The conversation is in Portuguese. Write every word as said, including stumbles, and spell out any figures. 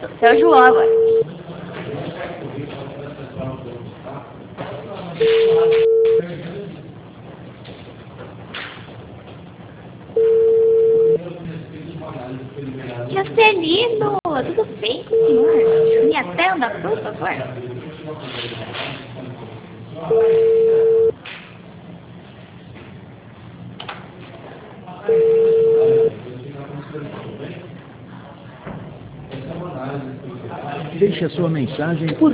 Você é o João agora. Juscelino, tudo bem com o senhor? Minha tenda, por favor. Deixe a sua mensagem por